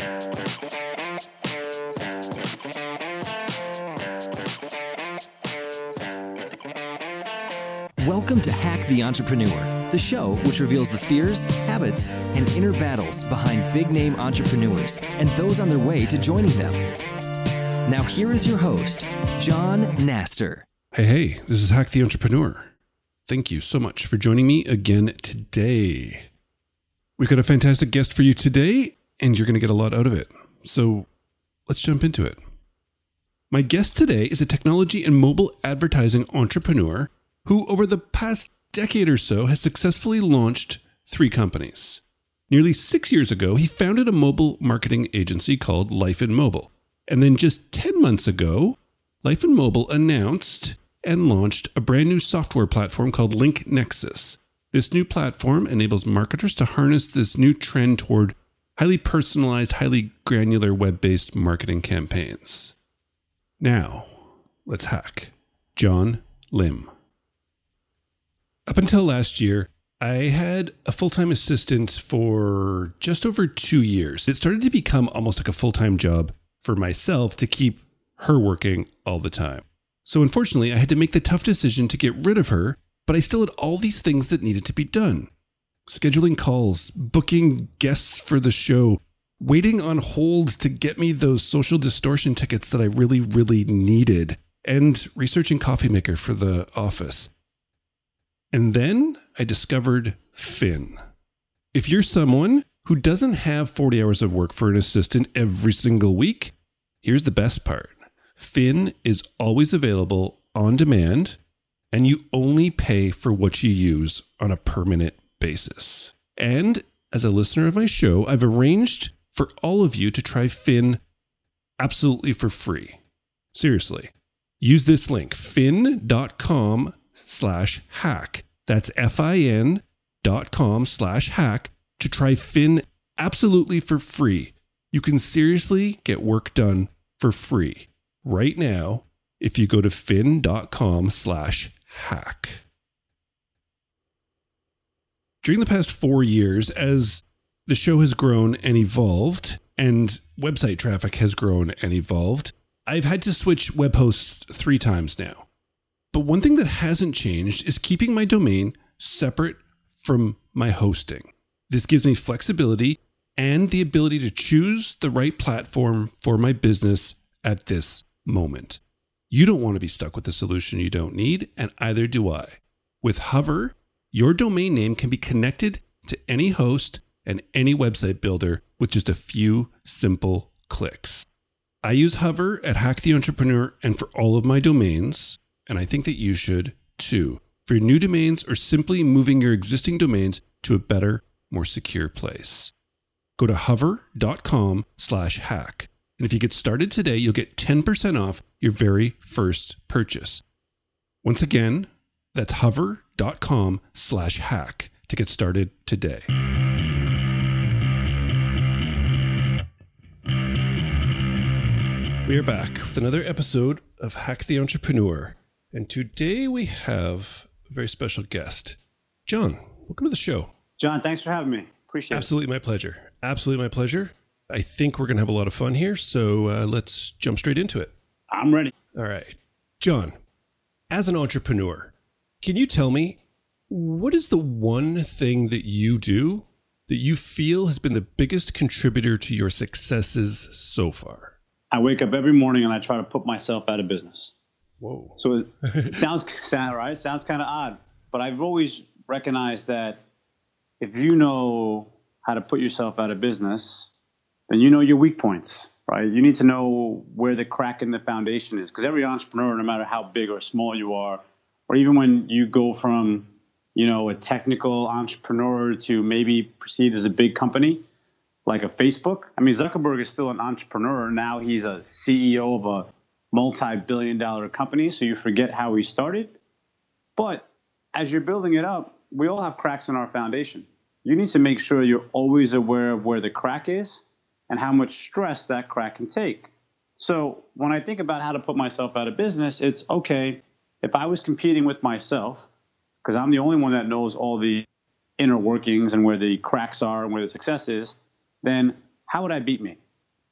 Welcome to Hack the Entrepreneur, the show which reveals the fears, habits, and inner battles behind big-name entrepreneurs and those on their way to joining them. Now here is your host, John Naster. Hey, this is Hack the Entrepreneur. Thank you so much for joining me again today. We've got a fantastic guest for you today, and you're going to get a lot out of it. So let's jump into it. My guest today is a technology and mobile advertising entrepreneur who over the past decade or so has successfully launched 3 companies. Nearly 6 years ago, he founded a mobile marketing agency called Life in Mobile. And then just 10 months ago, Life in Mobile announced and launched a brand new software platform called LinkNexus. This new platform enables marketers to harness this new trend toward highly personalized, highly granular web-based marketing campaigns. Now, let's hack John Lim. Up until last year, I had a full-time assistant for just over 2 years. It started to become almost like a full-time job for myself to keep her working all the time. So unfortunately, I had to make the tough decision to get rid of her, but I still had all these things that needed to be done. Scheduling calls, booking guests for the show, waiting on hold to get me those Social Distortion tickets that I really, really needed, and researching Coffee Maker for the office. And then I discovered Finn. If you're someone who doesn't have 40 hours of work for an assistant every single week, here's the best part. Finn is always available on demand, and you only pay for what you use on a permanent basis. And as a listener of my show, I've arranged for all of you to try Finn absolutely for free. Seriously. Use this link, finn.com/hack. That's fin.com/hack to try Finn absolutely for free. You can seriously get work done for free right now if you go to fin.com/hack. During the past 4 years, as the show has grown and evolved, and website traffic has grown and evolved, I've had to switch web hosts 3 times now. But one thing that hasn't changed is keeping my domain separate from my hosting. This gives me flexibility and the ability to choose the right platform for my business at this moment. You don't want to be stuck with a solution you don't need, and either do I. With Hover, your domain name can be connected to any host and any website builder with just a few simple clicks. I use Hover at Hack the Entrepreneur and for all of my domains, and I think that you should too, for your new domains or simply moving your existing domains to a better, more secure place. Go to hover.com/hack. And if you get started today, you'll get 10% off your very first purchase. Once again, that's hover.com/hack to get started today. We are back with another episode of Hack the Entrepreneur. And today we have a very special guest. John, welcome to the show. John, thanks for having me. Appreciate it. Absolutely my pleasure. Absolutely my pleasure. I think we're going to have a lot of fun here, so let's jump straight into it. I'm ready. All right. John, as an entrepreneur, can you tell me, what is the one thing that you do that you feel has been the biggest contributor to your successes so far? I wake up every morning and I try to put myself out of business. Whoa. So it sounds right. It sounds kind of odd, but I've always recognized that if you know how to put yourself out of business, then you know your weak points, right? You need to know where the crack in the foundation is, because every entrepreneur, no matter how big or small you are, or even when you go from, a technical entrepreneur to maybe perceived as a big company like a Facebook. I mean, Zuckerberg is still an entrepreneur. Now he's a CEO of a multi-billion-dollar company, so you forget how he started. But as you're building it up, we all have cracks in our foundation. You need to make sure you're always aware of where the crack is and how much stress that crack can take. So when I think about how to put myself out of business, it's okay, if I was competing with myself, because I'm the only one that knows all the inner workings and where the cracks are and where the success is, then how would I beat me?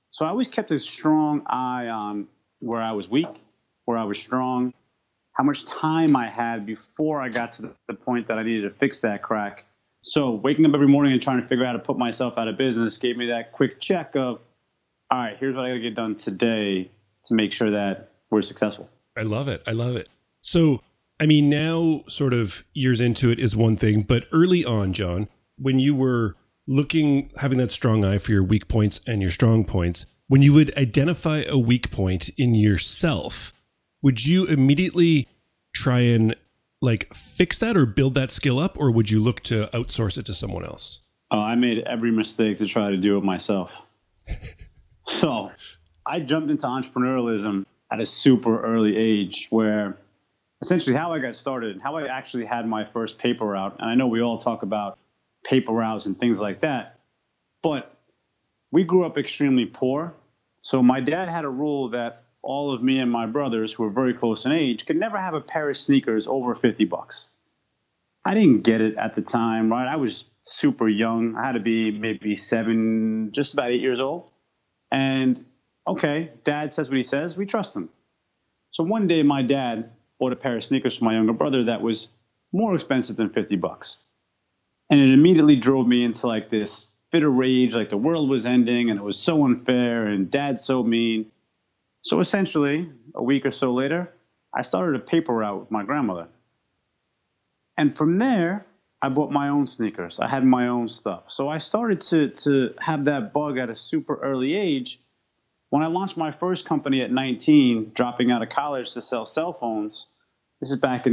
So I always kept a strong eye on where I was weak, where I was strong, how much time I had before I got to the point that I needed to fix that crack. So waking up every morning and trying to figure out how to put myself out of business gave me that quick check of, all right, here's what I got to get done today to make sure that we're successful. I love it. I love it. So, I mean, now sort of years into it is one thing, but early on, John, when you were having that strong eye for your weak points and your strong points, when you would identify a weak point in yourself, would you immediately try and like fix that or build that skill up, or would you look to outsource it to someone else? Oh, I made every mistake to try to do it myself. So I jumped into entrepreneurialism at a super early age, where essentially how I got started, how I actually had my first paper route. And I know we all talk about paper routes and things like that, but we grew up extremely poor. So my dad had a rule that all of me and my brothers, who were very close in age, could never have a pair of sneakers over $50. I didn't get it at the time, right? I was super young. I had to be maybe 7, just about 8 years old. And okay, dad says what he says. We trust him. So one day my dad bought a pair of sneakers for my younger brother that was more expensive than $50. And it immediately drove me into like this fit of rage, like the world was ending and it was so unfair and dad's so mean. So essentially, a week or so later, I started a paper route with my grandmother. And from there, I bought my own sneakers. I had my own stuff. So I started to have that bug at a super early age. When I launched my first company at 19, dropping out of college to sell cell phones, this is back in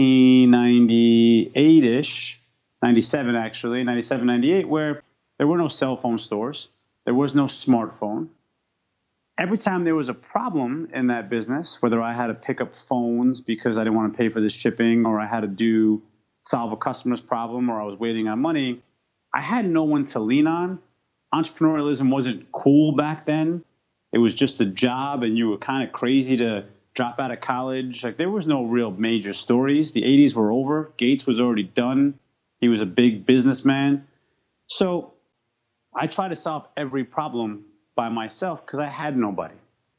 1998-ish, 97 actually, 97, 98, where there were no cell phone stores. There was no smartphone. Every time there was a problem in that business, whether I had to pick up phones because I didn't want to pay for the shipping, or I had to solve a customer's problem, or I was waiting on money, I had no one to lean on. Entrepreneurialism wasn't cool back then. It was just a job, and you were kind of crazy to drop out of college. Like, there was no real major stories. The 80s were over. Gates was already done. He was a big businessman. So I tried to solve every problem by myself because I had nobody.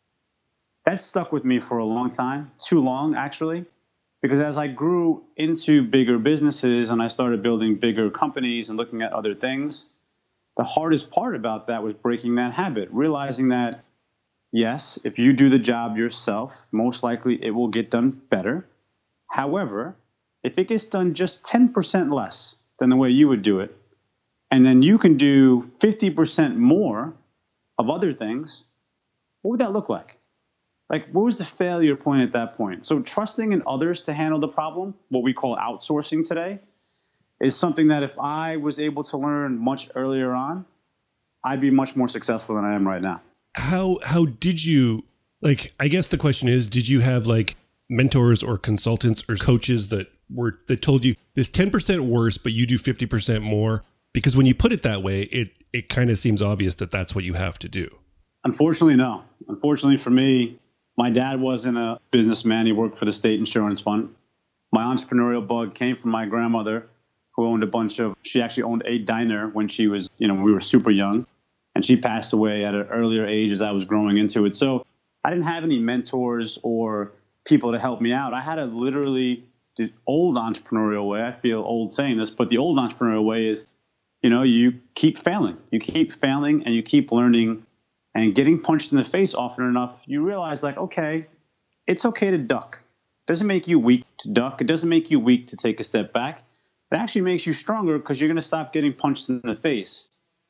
That stuck with me for a long time, too long actually, because as I grew into bigger businesses and I started building bigger companies and looking at other things, the hardest part about that was breaking that habit, realizing that, yes, if you do the job yourself, most likely it will get done better. However, if it gets done just 10% less than the way you would do it, and then you can do 50% more of other things, what would that look like? Like, what was the failure point at that point? So trusting in others to handle the problem, what we call outsourcing today, is something that if I was able to learn much earlier on, I'd be much more successful than I am right now. How did you, like, I guess the question is, did you have like mentors or consultants or coaches that told you this 10% worse, but you do 50% more? Because when you put it that way, it kind of seems obvious that that's what you have to do. Unfortunately, no. Unfortunately for me, my dad wasn't a businessman. He worked for the state insurance fund. My entrepreneurial bug came from my grandmother, who owned she actually owned a diner when she was, we were super young. And she passed away at an earlier age as I was growing into it. So I didn't have any mentors or people to help me out. I had to literally, the old entrepreneurial way, I feel old saying this, but the old entrepreneurial way is, you keep failing. You keep failing and you keep learning, and getting punched in the face often enough, you realize like, okay, it's okay to duck. It doesn't make you weak to duck. It doesn't make you weak to take a step back. It actually makes you stronger because you're going to stop getting punched in the face.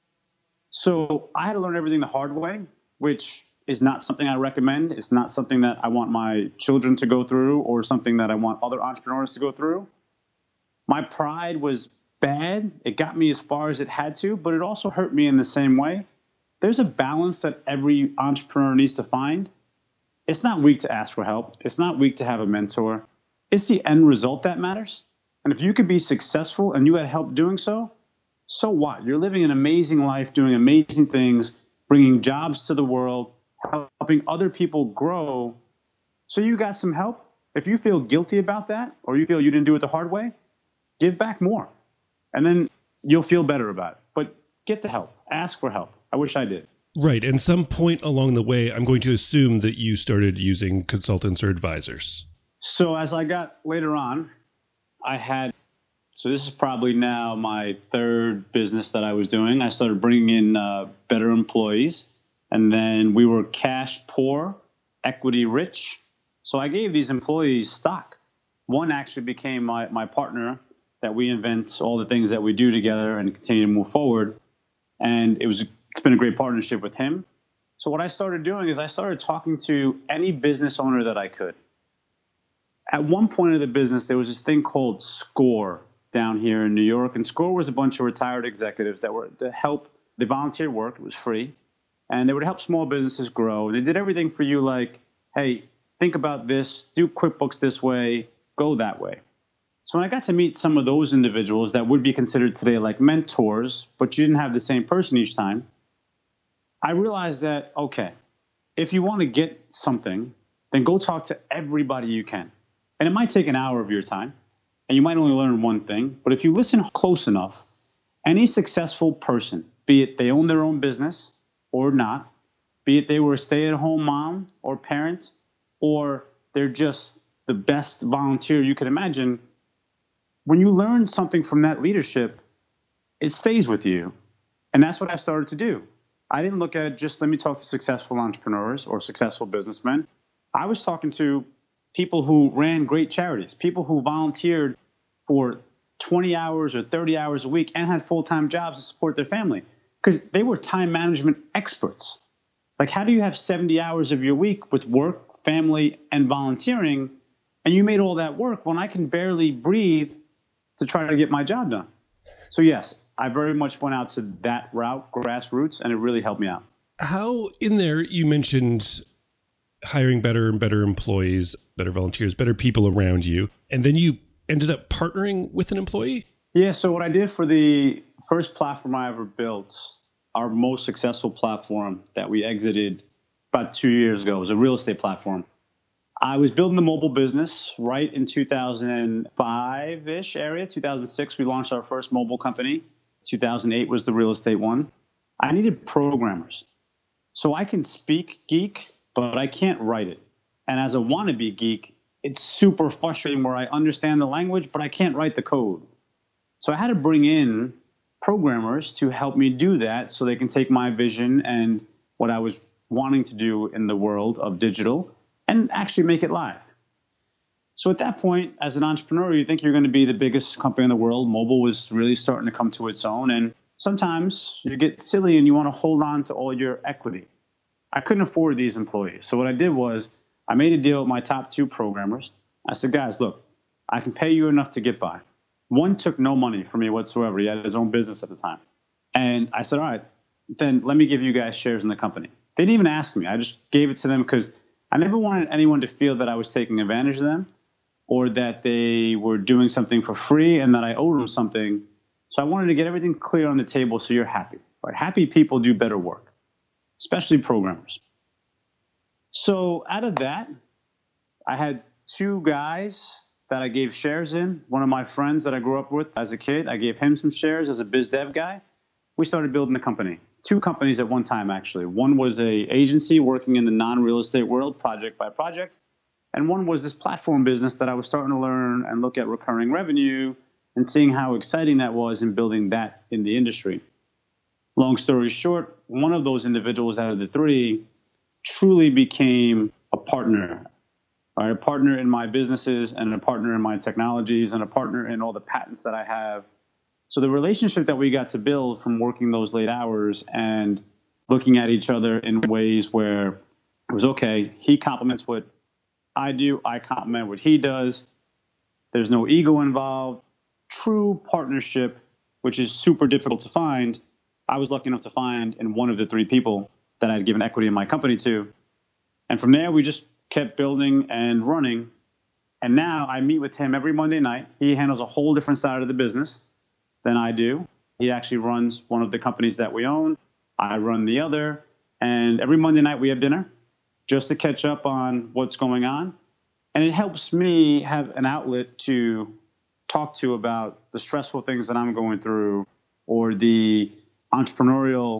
So I had to learn everything the hard way, which is not something I recommend. It's not something that I want my children to go through or something that I want other entrepreneurs to go through. My pride was bad. It got me as far as it had to, but it also hurt me in the same way. There's a balance that every entrepreneur needs to find. It's not weak to ask for help. It's not weak to have a mentor. It's the end result that matters. And if you could be successful and you had help doing so, so what? You're living an amazing life, doing amazing things, bringing jobs to the world, helping other people grow. So you got some help. If you feel guilty about that, or you feel you didn't do it the hard way, give back more. And then you'll feel better about it. But get the help. Ask for help. I wish I did. Right. And some point along the way, I'm going to assume that you started using consultants or advisors. So as I got later on, so this is probably now my third business that I was doing. I started bringing in better employees, and then we were cash poor, equity rich. So I gave these employees stock. One actually became my partner, that we invent all the things that we do together and continue to move forward. And it's been a great partnership with him. So what I started doing is I started talking to any business owner that I could. At one point of the business, there was this thing called SCORE down here in New York. And SCORE was a bunch of retired executives that were to help. They volunteered work. It was free. And they would help small businesses grow. They did everything for you like, hey, think about this, do QuickBooks this way, go that way. So when I got to meet some of those individuals that would be considered today like mentors, but you didn't have the same person each time, I realized that, okay, if you want to get something, then go talk to everybody you can. And it might take an hour of your time, and you might only learn one thing. But if you listen close enough, any successful person, be it they own their own business or not, be it they were a stay-at-home mom or parent, or they're just the best volunteer you could imagine, when you learn something from that leadership, it stays with you. And that's what I started to do. I didn't look at just let me talk to successful entrepreneurs or successful businessmen. I was talking to people who ran great charities, people who volunteered for 20 hours or 30 hours a week and had full-time jobs to support their family because they were time management experts. Like, how do you have 70 hours of your week with work, family, and volunteering, and you made all that work when I can barely breathe to try to get my job done? So yes, I very much went out to that route, grassroots, and it really helped me out. How in there you mentioned hiring better and better employees, better volunteers, better people around you, and then you ended up partnering with an employee? Yeah, so what I did for the first platform I ever built, our most successful platform that we exited about 2 years ago, was a real estate platform. I was building the mobile business right in 2005-ish area. 2006, we launched our first mobile company. 2008 was the real estate one. I needed programmers. So I can speak geek, but I can't write it. And as a wannabe geek, it's super frustrating where I understand the language, but I can't write the code. So I had to bring in programmers to help me do that so they can take my vision and what I was wanting to do in the world of digital and actually make it live. So at that point, as an entrepreneur, you think you're going to be the biggest company in the world. Mobile was really starting to come to its own. And sometimes you get silly and you want to hold on to all your equity. I couldn't afford these employees. So what I did was I made a deal with my top two programmers. I said, guys, look, I can pay you enough to get by. One took no money from me whatsoever. He had his own business at the time. And I said, all right, then let me give you guys shares in the company. They didn't even ask me. I just gave it to them because I never wanted anyone to feel that I was taking advantage of them or that they were doing something for free and that I owed them something. So I wanted to get everything clear on the table so you're happy. Right? Happy people do better work, especially programmers. So out of that, I had two guys that I gave shares in. One of my friends that I grew up with as a kid, I gave him some shares as a biz dev guy. We started building a company. Two companies at one time, actually. One was a agency working in the non-real estate world, project by project. And one was this platform business that I was starting to learn and look at recurring revenue and seeing how exciting that was in building that in the industry. Long story short, one of those individuals out of the three truly became a partner. Right, a partner in my businesses and a partner in my technologies and a partner in all the patents that I have. So the relationship that we got to build from working those late hours and looking at each other in ways where it was, okay, he compliments what I do, I compliment what he does. There's no ego involved. True partnership, which is super difficult to find, I was lucky enough to find in one of the three people that I'd given equity in my company to. And from there, we just kept building and running. And now I meet with him every Monday night. He handles a whole different side of the business than I do. He actually runs one of the companies that we own. I run the other. And every Monday night we have dinner just to catch up on what's going on. And it helps me have an outlet to talk to about the stressful things that I'm going through or the entrepreneurial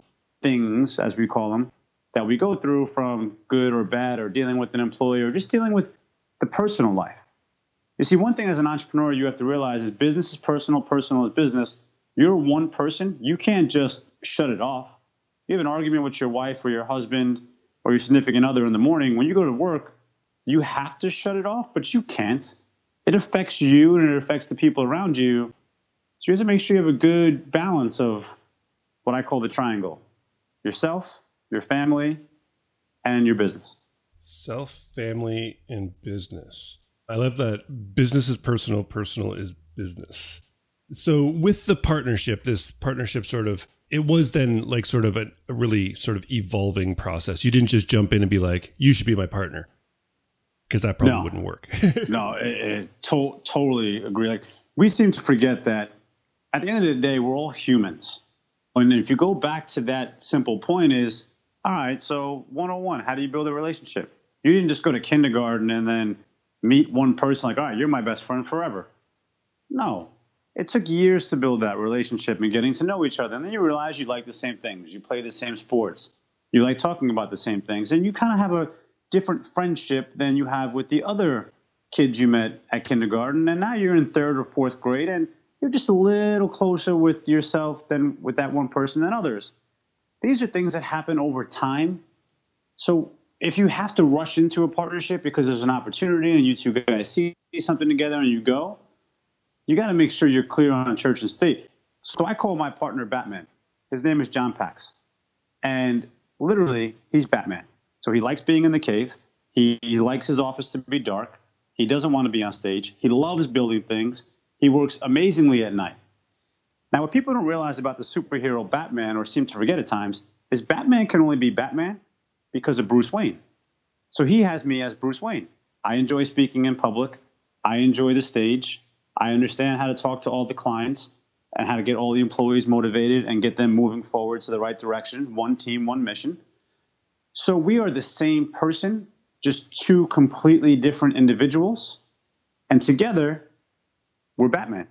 things, as we call them, that we go through, from good or bad, or dealing with an employee, or just dealing with the personal life. You see, one thing as an entrepreneur you have to realize is business is personal, personal is business. You're one person. You can't just shut it off. You have an argument with your wife or your husband or your significant other in the morning. When you go to work, you have to shut it off, but you can't. It affects you and it affects the people around you. So you have to make sure you have a good balance of what I call the triangle: yourself, your family, and your business. Self, family, and business. I love that. Business is personal, personal is business. So with the partnership, this partnership it was then like sort of a really sort of evolving process. You didn't just jump in and be like, you should be my partner, because that probably wouldn't work. No, totally agree. Like, we seem to forget that at the end of the day, we're all humans. And if you go back to that simple point is, all right, so 101, how do you build a relationship? You didn't just go to kindergarten and then meet one person like, all right, you're my best friend forever. No, it took years to build that relationship and getting to know each other. And then you realize you like the same things. You play the same sports. You like talking about the same things. And you kind of have a different friendship than you have with the other kids you met at kindergarten. And now you're in third or fourth grade and you're just a little closer with yourself than with that one person than others. These are things that happen over time. So if you have to rush into a partnership because there's an opportunity and you two guys see something together and you go, you got to make sure you're clear on church and state. So I call my partner Batman. His name is John Pax. And literally, he's Batman. So he likes being in the cave. He likes his office to be dark. He doesn't want to be on stage. He loves building things. He works amazingly at night. Now, what people don't realize about the superhero Batman, or seem to forget at times, is Batman can only be Batman because of Bruce Wayne. So he has me as Bruce Wayne. I enjoy speaking in public. I enjoy the stage. I understand how to talk to all the clients and how to get all the employees motivated and get them moving forward to the right direction. One team, one mission. So we are the same person, just two completely different individuals. And together, we're Batman,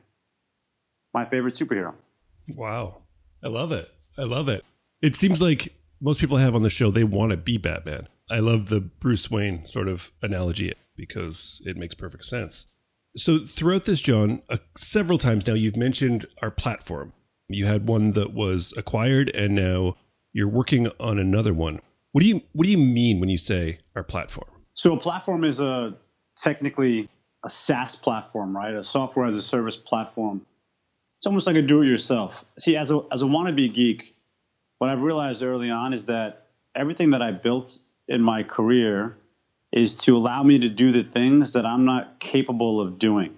my favorite superhero. Wow. I love it. I love it. It seems like most people I have on the show, they want to be Batman. I love the Bruce Wayne sort of analogy because it makes perfect sense. So throughout this, John, several times now, you've mentioned our platform. You had one that was acquired, and now you're working on another one. What do you mean when you say our platform? So a platform is technically a SaaS platform, right? A software as a service platform. It's almost like a do-it-yourself. See, as a wannabe geek, what I've realized early on is that everything that I built in my career is to allow me to do the things that I'm not capable of doing.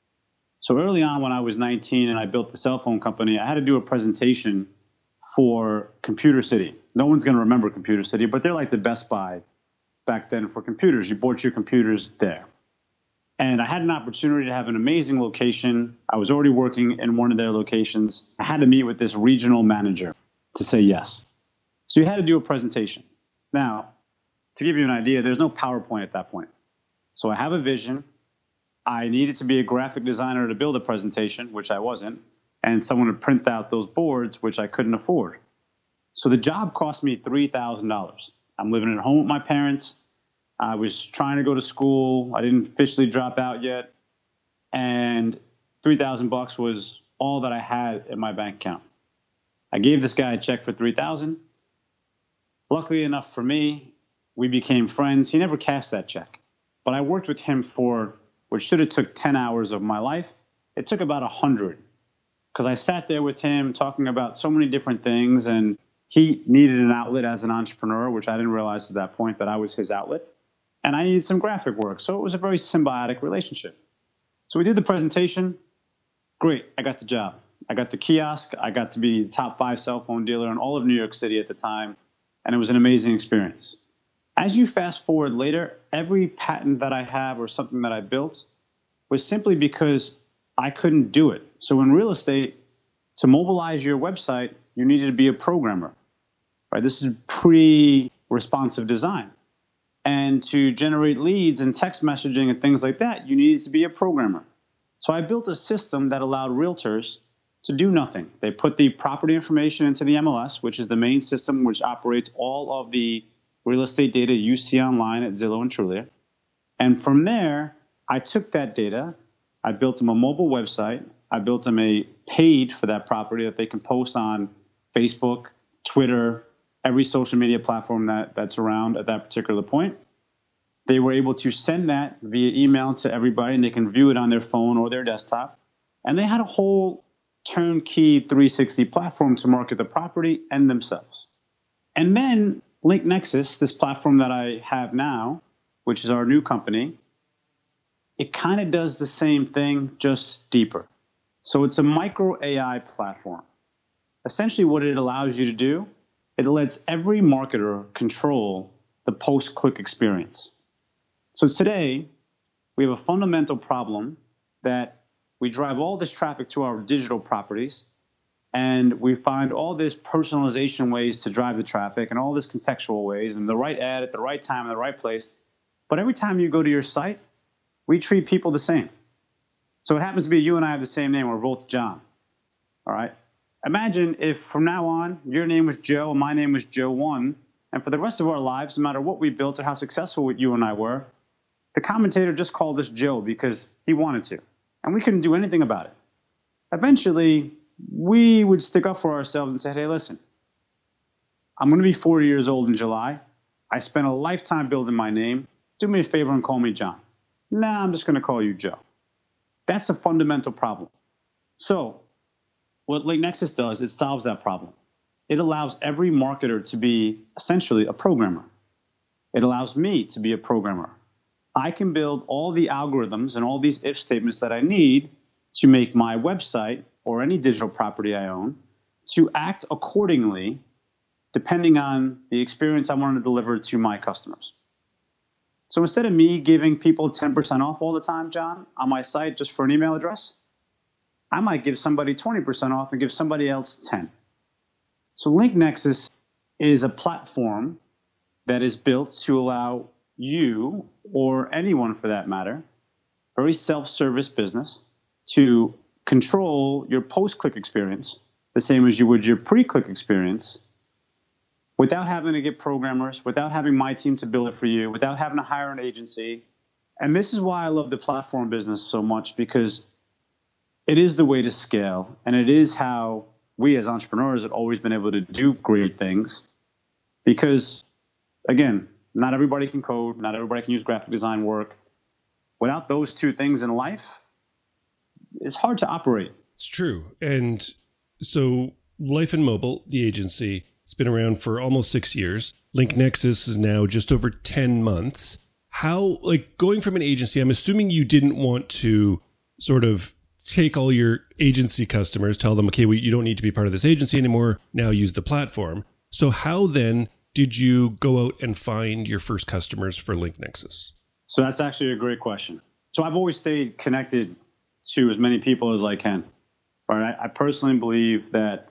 So early on, when I was 19 and I built the cell phone company, I had to do a presentation for Computer City. No one's going to remember Computer City, but they're like the Best Buy back then for computers. You bought your computers there. And I had an opportunity to have an amazing location. I was already working in one of their locations. I had to meet with this regional manager to say yes. So you had to do a presentation. Now, to give you an idea, there's no PowerPoint at that point. So I have a vision. I needed to be a graphic designer to build a presentation, which I wasn't, and someone to print out those boards, which I couldn't afford. So the job cost me $3,000. I'm living at home with my parents. I was trying to go to school. I didn't officially drop out yet. And $3,000 was all that I had in my bank account. I gave this guy a check for $3,000. Luckily enough for me, we became friends. He never cashed that check. But I worked with him for, which should have took 10 hours of my life. It took about 100. Because I sat there with him talking about so many different things. And he needed an outlet as an entrepreneur, which I didn't realize at that point that I was his outlet. And I needed some graphic work. So it was a very symbiotic relationship. So we did the presentation. Great. I got the job. I got the kiosk. I got to be the top 5 cell phone dealer in all of New York City at the time. And it was an amazing experience. As you fast forward later, every patent that I have or something that I built was simply because I couldn't do it. So in real estate, to mobilize your website, you needed to be a programmer. Right? This is pre-responsive design. And to generate leads and text messaging and things like that, you needed to be a programmer. So I built a system that allowed realtors to do nothing. They put the property information into the MLS, which is the main system which operates all of the real estate data you see online at Zillow and Trulia. And from there, I took that data, I built them a mobile website, I built them a page for that property that they can post on Facebook, Twitter, every social media platform that's around at that particular point. They were able to send that via email to everybody, and they can view it on their phone or their desktop. And they had a whole turnkey 360 platform to market the property and themselves. And then LinkNexus, this platform that I have now, which is our new company, it kind of does the same thing, just deeper. So it's a micro AI platform. Essentially what it allows you to do, it lets every marketer control the post-click experience. So today, we have a fundamental problem that we drive all this traffic to our digital properties, and we find all this personalization ways to drive the traffic and all this contextual ways and the right ad at the right time in the right place. But every time you go to your site, we treat people the same. So it happens to be you and I have the same name. We're both John. All right? Imagine if from now on, your name was Joe and my name was Joe 1, and for the rest of our lives, no matter what we built or how successful you and I were, the commentator just called us Joe because he wanted to, and we couldn't do anything about it. Eventually, we would stick up for ourselves and say, hey, listen, I'm going to be 40 years old in July. I spent a lifetime building my name. Do me a favor and call me John. Nah, I'm just going to call you Joe. That's a fundamental problem. So what LinkNexus does, it solves that problem. It allows every marketer to be essentially a programmer. It allows me to be a programmer. I can build all the algorithms and all these if statements that I need to make my website or any digital property I own to act accordingly depending on the experience I want to deliver to my customers. So instead of me giving people 10% off all the time, John, on my site just for an email address, I might give somebody 20% off and give somebody else 10. So LinkNexus is a platform that is built to allow you, or anyone for that matter, very self-service business, to control your post-click experience the same as you would your pre-click experience without having to get programmers, without having my team to build it for you, without having to hire an agency. And this is why I love the platform business so much, because it is the way to scale, and it is how we as entrepreneurs have always been able to do great things. Because, again, not everybody can code, not everybody can use graphic design work. Without those two things in life, it's hard to operate. It's true. And so Life and Mobile, the agency, it's been around for almost 6 years. LinkNexus is now just over 10 months. How, like, going from an agency, I'm assuming you didn't want to sort of take all your agency customers, tell them, okay, well, you don't need to be part of this agency anymore. Now use the platform. So how then did you go out and find your first customers for LinkNexus? So that's actually a great question. So I've always stayed connected to as many people as I can. Right? I personally believe that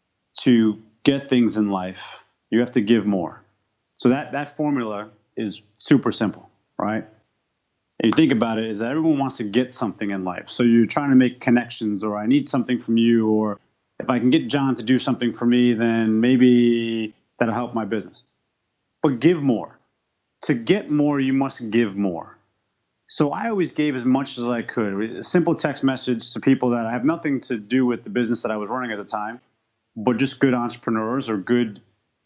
to get things in life, you have to give more. So that formula is super simple, right? And you think about it, is that everyone wants to get something in life. So you're trying to make connections, or I need something from you, or if I can get John to do something for me, then maybe that'll help my business. But give more. To get more, you must give more. So I always gave as much as I could. A simple text message to people that have nothing to do with the business that I was running at the time, but just good entrepreneurs or good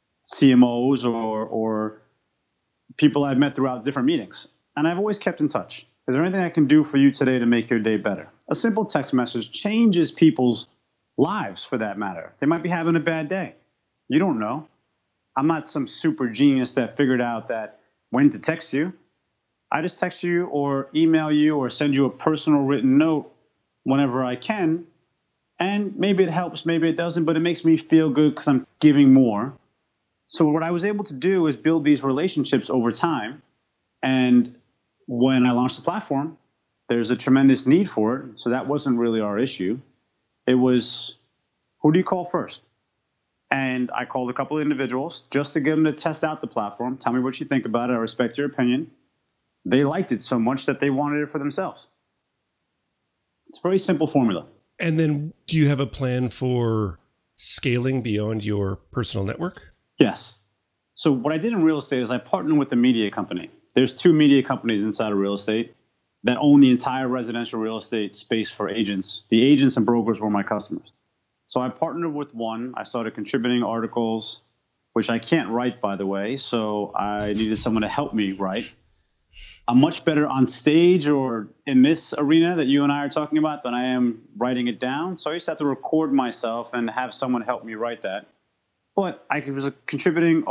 CMOs or people I've met throughout different meetings. And I've always kept in touch. Is there anything I can do for you today to make your day better? A simple text message changes people's lives, for that matter. They might be having a bad day. You don't know. I'm not some super genius that figured out that when to text you. I just text you or email you or send you a personal written note whenever I can. And maybe it helps, maybe it doesn't, but it makes me feel good because I'm giving more. So what I was able to do is build these relationships over time. And when I launched the platform, there's a tremendous need for it. So that wasn't really our issue. It was, who do you call first? And I called a couple of individuals just to get them to test out the platform. Tell me what you think about it. I respect your opinion. They liked it so much that they wanted it for themselves. It's a very simple formula. And then do you have a plan for scaling beyond your personal network? Yes. So what I did in real estate is I partnered with a media company. There's 2 media companies inside of real estate that own the entire residential real estate space for agents. The agents and brokers were my customers. So I partnered with one. I started contributing articles, which I can't write, by the way. So I needed someone to help me write. I'm much better on stage or in this arena that you and I are talking about than I am writing it down. So I used to have to record myself and have someone help me write that. But I was a contributing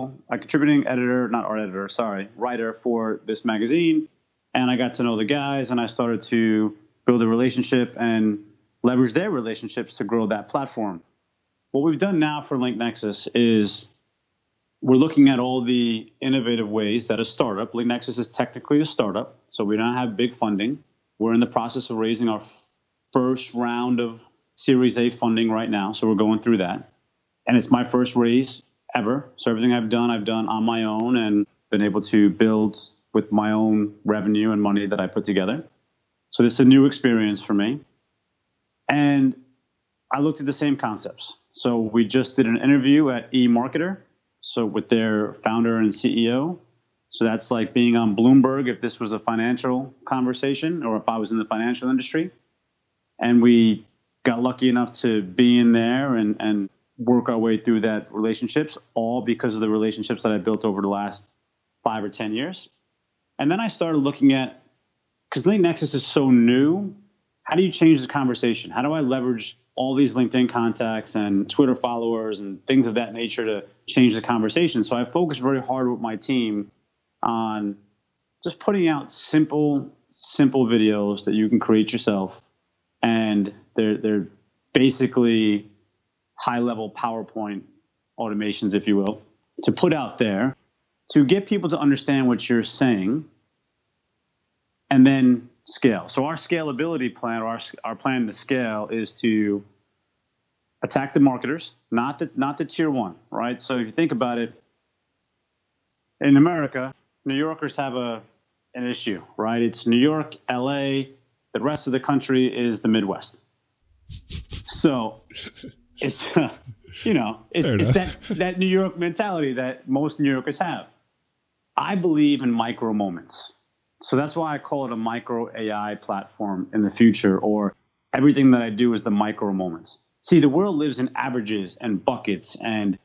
writer for this magazine. And I got to know the guys, and I started to build a relationship and leverage their relationships to grow that platform. What we've done now for LinkNexus is we're looking at all the innovative ways that a startup, LinkNexus is technically a startup, so we don't have big funding. We're in the process of raising our first round of Series A funding right now, so we're going through that. And it's my first raise ever. So everything I've done on my own and been able to build with my own revenue and money that I put together. So this is a new experience for me. And I looked at the same concepts. So we just did an interview at eMarketer, so with their founder and CEO. So that's like being on Bloomberg if this was a financial conversation or if I was in the financial industry. And we got lucky enough to be in there and work our way through that relationships, all because of the relationships that I built over the last 5 or 10 years. And then I started looking at, because LinkNexus is so new, how do you change the conversation? How do I leverage all these LinkedIn contacts and Twitter followers and things of that nature to change the conversation? So I focused very hard with my team on just putting out simple videos that you can create yourself. And they're basically high-level PowerPoint automations, if you will, to put out there to get people to understand what you're saying and then scale. So our scalability plan, or our plan to scale, is to attack the marketers, not the tier one, right? So if you think about it, in America, New Yorkers have an issue, right? It's New York, LA, the rest of the country is the Midwest. So it's, it's that New York mentality that most New Yorkers have. I believe in micro moments. So that's why I call it a micro AI platform in the future, or everything that I do is the micro moments. See, the world lives in averages and buckets. And,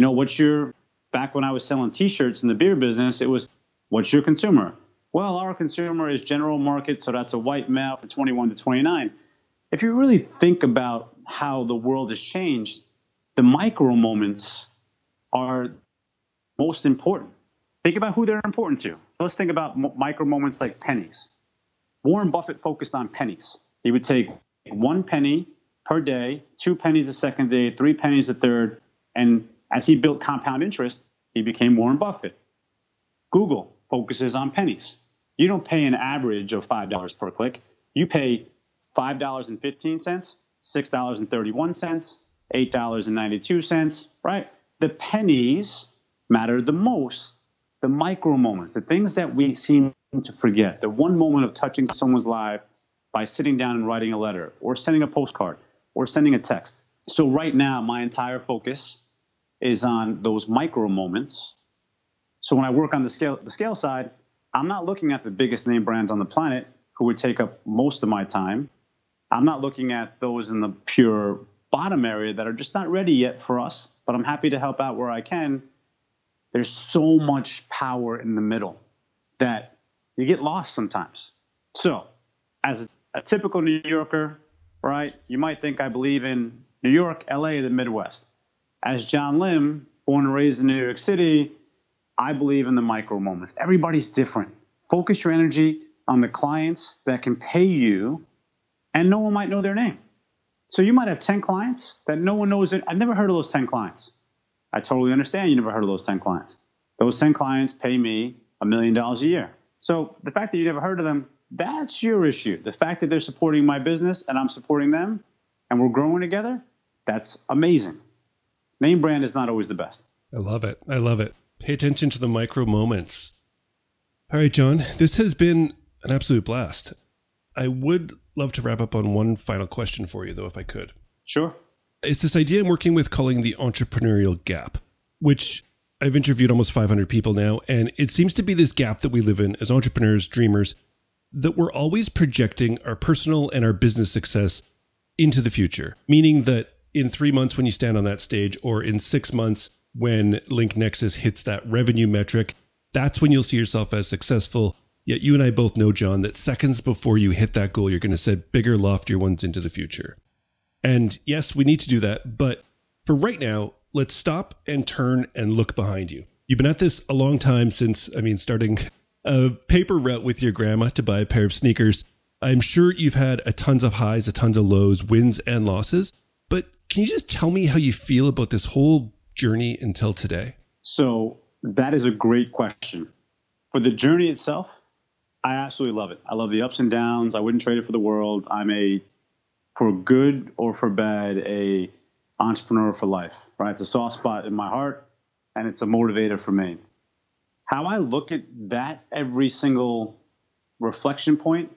back when I was selling T-shirts in the beer business, it was, what's your consumer? Well, our consumer is general market, so that's a white male from 21 to 29. If you really think about how the world has changed, the micro moments are most important. Think about who they're important to. Let's think about micro moments like pennies. Warren Buffett focused on pennies. He would take 1 penny per day, 2 pennies a second day, 3 pennies a third, and as he built compound interest, he became Warren Buffett. Google focuses on pennies. You don't pay an average of $5 per click. You pay $5.15, $6.31, $8.92, right? The pennies matter the most. The micro moments, the things that we seem to forget, the one moment of touching someone's life by sitting down and writing a letter or sending a postcard or sending a text. So right now, my entire focus is on those micro moments. So when I work on the scale side, I'm not looking at the biggest name brands on the planet who would take up most of my time. I'm not looking at those in the pure bottom area that are just not ready yet for us, but I'm happy to help out where I can. There's so much power in the middle that you get lost sometimes. So as a typical New Yorker, right, you might think I believe in New York, LA, the Midwest. As John Lim, born and raised in New York City, I believe in the micro moments. Everybody's different. Focus your energy on the clients that can pay you, and no one might know their name. So you might have 10 clients that no one knows. I've never heard of those 10 clients. I totally understand you never heard of those 10 clients. Those 10 clients pay me $1 million a year. So the fact that you never heard of them, that's your issue. The fact that they're supporting my business and I'm supporting them and we're growing together, that's amazing. Name brand is not always the best. I love it. I love it. Pay attention to the micro moments. All right, John, this has been an absolute blast. I would love to wrap up on one final question for you, though, if I could. Sure. It's this idea I'm working with calling the entrepreneurial gap, which I've interviewed almost 500 people now, and it seems to be this gap that we live in as entrepreneurs, dreamers, that we're always projecting our personal and our business success into the future, meaning that in 3 months when you stand on that stage, or in 6 months when LinkNexus hits that revenue metric, that's when you'll see yourself as successful. Yet you and I both know, John, that seconds before you hit that goal, you're going to set bigger, loftier ones into the future. And yes, we need to do that. But for right now, let's stop and turn and look behind you. You've been at this a long time since, starting a paper route with your grandma to buy a pair of sneakers. I'm sure you've had a tons of highs, a tons of lows, wins and losses. But can you just tell me how you feel about this whole journey until today? So that is a great question. For the journey itself, I absolutely love it. I love the ups and downs. I wouldn't trade it for the world. I'm for good or for bad, a entrepreneur for life, right? It's a soft spot in my heart, and it's a motivator for me. How I look at that every single reflection point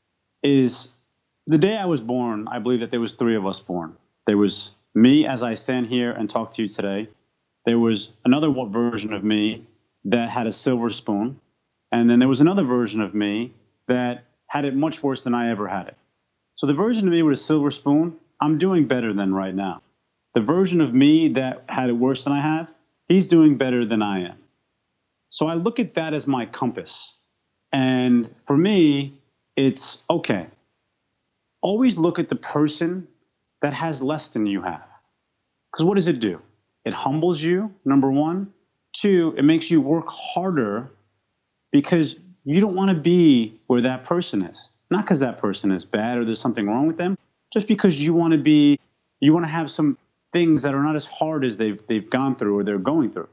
is the day I was born, I believe that there was 3 of us born. There was me as I stand here and talk to you today. There was another version of me that had a silver spoon. And then there was another version of me that had it much worse than I ever had it. So the version of me with a silver spoon, I'm doing better than right now. The version of me that had it worse than I have, he's doing better than I am. So I look at that as my compass. And for me, it's okay. Always look at the person that has less than you have. Because what does it do? It humbles you, number 1. 2, it makes you work harder because you don't want to be where that person is. Not because that person is bad or there's something wrong with them, just because you want to have some things that are not as hard as they've gone through or they're going through.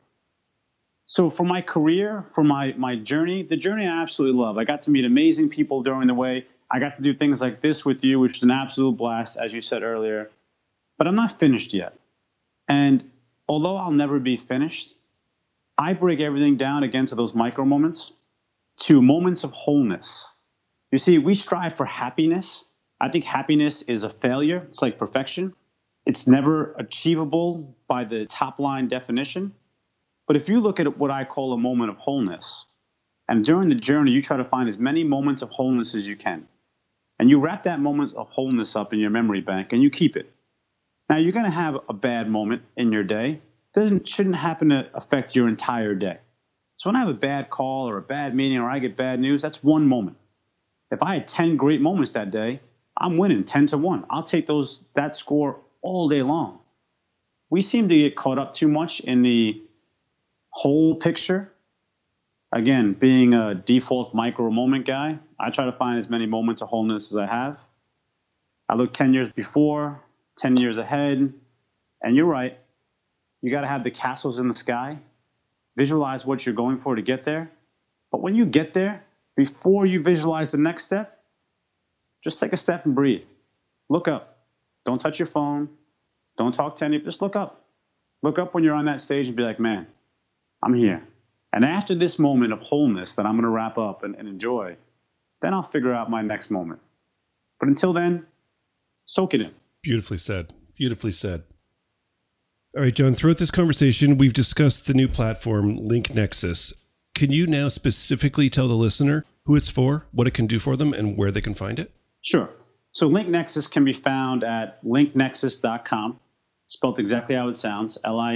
So for my career, for my journey, the journey I absolutely love. I got to meet amazing people during the way. I got to do things like this with you, which is an absolute blast, as you said earlier. But I'm not finished yet. And although I'll never be finished, I break everything down again to those micro moments, to moments of wholeness. You see, we strive for happiness. I think happiness is a failure. It's like perfection. It's never achievable by the top line definition. But if you look at what I call a moment of wholeness, and during the journey, you try to find as many moments of wholeness as you can. And you wrap that moment of wholeness up in your memory bank and you keep it. Now, you're going to have a bad moment in your day. Shouldn't happen to affect your entire day. So when I have a bad call or a bad meeting or I get bad news, that's one moment. If I had 10 great moments that day, I'm winning 10-1. I'll take that score all day long. We seem to get caught up too much in the whole picture. Again, being a default micro moment guy, I try to find as many moments of wholeness as I have. I look 10 years before, 10 years ahead, and you're right. You got to have the castles in the sky. Visualize what you're going for to get there. But when you get there, before you visualize the next step, just take a step and breathe. Look up. Don't touch your phone. Don't talk to anybody. Just look up. Look up when you're on that stage and be like, man, I'm here. And after this moment of wholeness that I'm going to wrap up and enjoy, then I'll figure out my next moment. But until then, soak it in. Beautifully said. Beautifully said. All right, John, throughout this conversation, we've discussed the new platform, LinkNexus. Can you now specifically tell the listener who it's for, what it can do for them, and where they can find it? Sure. So LinkNexus can be found at linknexus.com, spelled exactly how it sounds,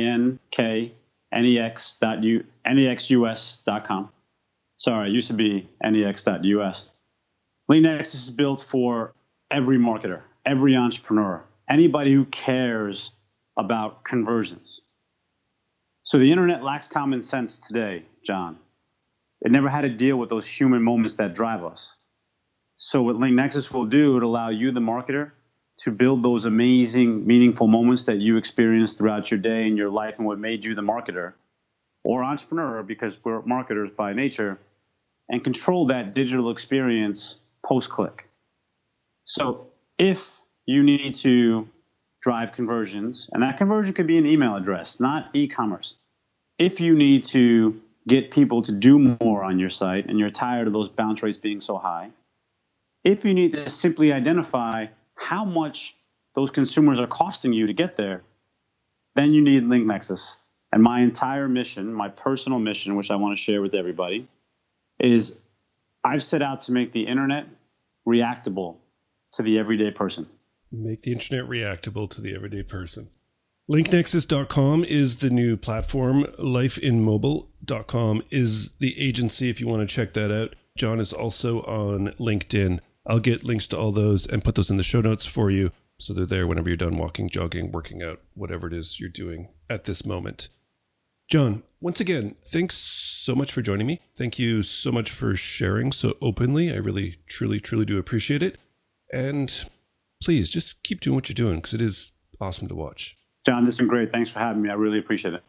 linknexus.com. Sorry, it used to be nex.us. LinkNexus is built for every marketer, every entrepreneur, anybody who cares about conversions. So the internet lacks common sense today, John. It never had to deal with those human moments that drive us. So what LinkNexus will do, it'll allow you, the marketer, to build those amazing, meaningful moments that you experience throughout your day and your life and what made you the marketer or entrepreneur, because we're marketers by nature, and control that digital experience post-click. So if you need to drive conversions, and that conversion could be an email address, not e-commerce. If you need to get people to do more on your site and you're tired of those bounce rates being so high, if you need to simply identify how much those consumers are costing you to get there, then you need LinkNexus. And my entire mission, my personal mission, which I want to share with everybody, is I've set out to make the internet reactable to the everyday person. Make the internet reactable to the everyday person. LinkNexus.com is the new platform. Lifeinmobile.com is the agency if you want to check that out. John is also on LinkedIn. I'll get links to all those and put those in the show notes for you, so they're there whenever you're done walking, jogging, working out, whatever it is you're doing at this moment. John, once again, thanks so much for joining me. Thank you so much for sharing so openly. I really, truly, truly do appreciate it. And please just keep doing what you're doing, because it is awesome to watch. John, this has been great. Thanks for having me. I really appreciate it.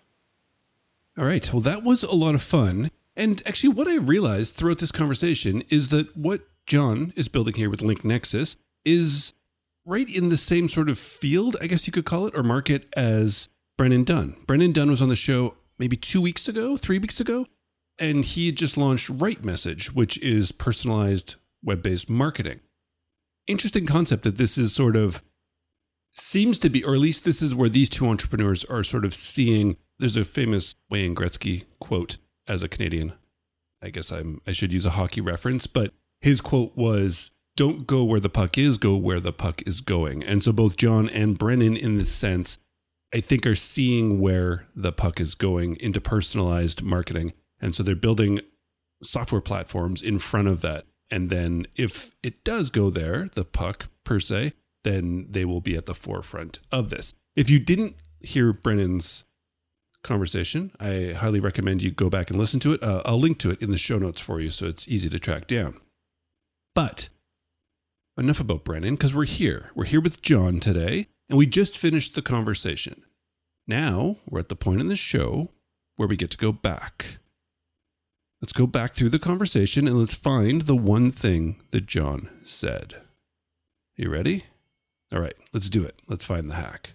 All right. Well, that was a lot of fun. And actually, what I realized throughout this conversation is that what John is building here with LinkNexus is right in the same sort of field, I guess you could call it, or market, as Brennan Dunn. Brennan Dunn was on the show maybe 3 weeks ago, and he had just launched RightMessage, which is personalized web-based marketing. Interesting concept that this is sort of seems to be, or at least this is where these two entrepreneurs are sort of seeing. There's a famous Wayne Gretzky quote as a Canadian. I guess I should use a hockey reference, but his quote was, "Don't go where the puck is, go where the puck is going." And so both John and Brennan, in this sense, I think are seeing where the puck is going into personalized marketing. And so they're building software platforms in front of that. And then if it does go there, the puck per se, then they will be at the forefront of this. If you didn't hear Brennan's conversation, I highly recommend you go back and listen to it. I'll link to it in the show notes for you, so it's easy to track down. But enough about Brennan, because we're here. We're here with John today, and we just finished the conversation. Now we're at the point in the show where we get to go back. Let's go back through the conversation and let's find the one thing that John said. You ready? All right, let's do it. Let's find the hack.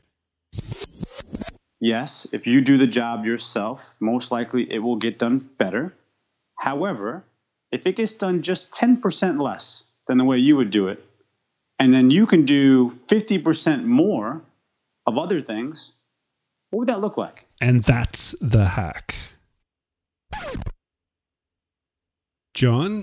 Yes, if you do the job yourself, most likely it will get done better. However, if it gets done just 10% less than the way you would do it, and then you can do 50% more of other things, what would that look like? And that's the hack. John.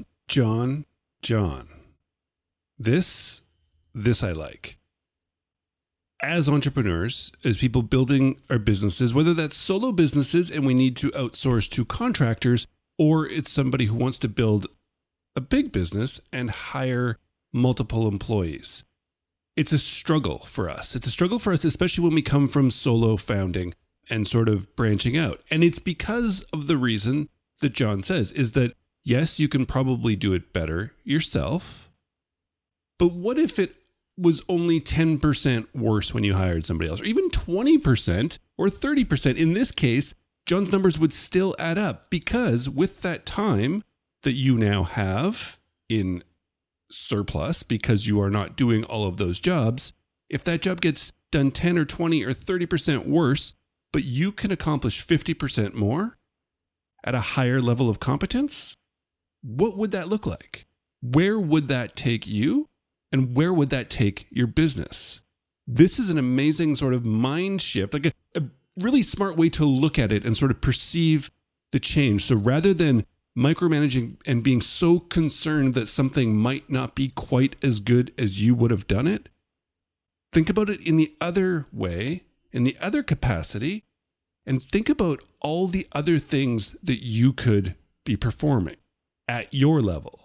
This I like. As entrepreneurs, as people building our businesses, whether that's solo businesses and we need to outsource to contractors, or it's somebody who wants to build a big business and hire multiple employees. It's a struggle for us. It's a struggle for us, especially when we come from solo founding and sort of branching out. And it's because of the reason that John says is that, yes, you can probably do it better yourself, but what if it was only 10% worse when you hired somebody else, or even 20% or 30%? In this case, John's numbers would still add up, because with that time that you now have in surplus, because you are not doing all of those jobs, if that job gets done 10 or 20 or 30% worse, but you can accomplish 50% more at a higher level of competence, what would that look like? Where would that take you? And where would that take your business? This is an amazing sort of mind shift, like a really smart way to look at it and sort of perceive the change. So rather than micromanaging and being so concerned that something might not be quite as good as you would have done it, think about it in the other way, in the other capacity, and think about all the other things that you could be performing at your level.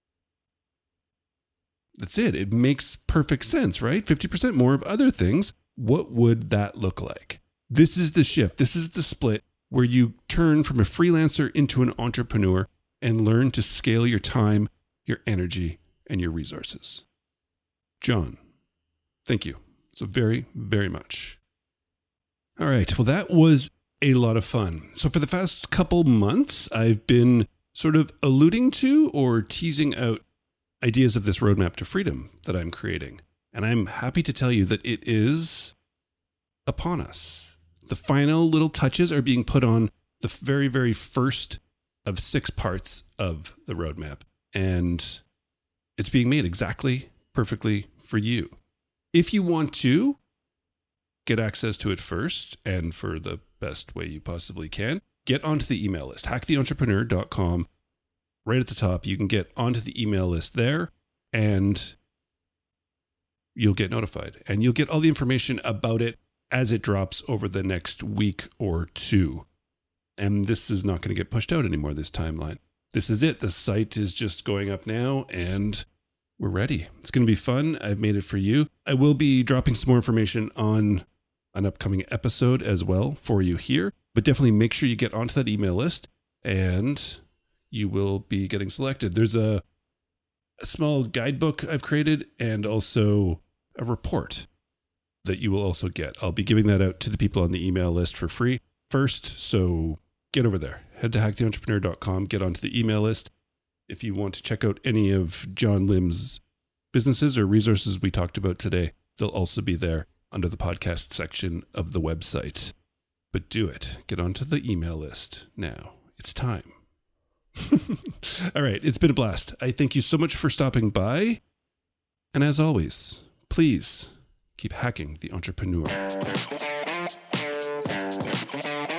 That's it. It makes perfect sense, right? 50% more of other things. What would that look like? This is the shift. This is the split where you turn from a freelancer into an entrepreneur and learn to scale your time, your energy, and your resources. John, thank you so very, very much. All right. Well, that was a lot of fun. So for the past couple months, I've been sort of alluding to or teasing out ideas of this roadmap to freedom that I'm creating. And I'm happy to tell you that it is upon us. The final little touches are being put on the very, very first of 6 parts of the roadmap. And it's being made exactly perfectly for you. If you want to get access to it first and for the best way you possibly can, get onto the email list, hacktheentrepreneur.com. Right at the top, you can get onto the email list there and you'll get notified and you'll get all the information about it as it drops over the next week or two. And this is not going to get pushed out anymore, this timeline. This is it. The site is just going up now and we're ready. It's going to be fun. I've made it for you. I will be dropping some more information on an upcoming episode as well for you here, but definitely make sure you get onto that email list and you will be getting selected. There's a small guidebook I've created and also a report that you will also get. I'll be giving that out to the people on the email list for free first, so get over there. Head to hacktheentrepreneur.com, get onto the email list. If you want to check out any of John Lim's businesses or resources we talked about today, they'll also be there under the podcast section of the website. But do it. Get onto the email list now. It's time. All right. It's been a blast. I thank you so much for stopping by. And as always, please keep hacking the entrepreneur.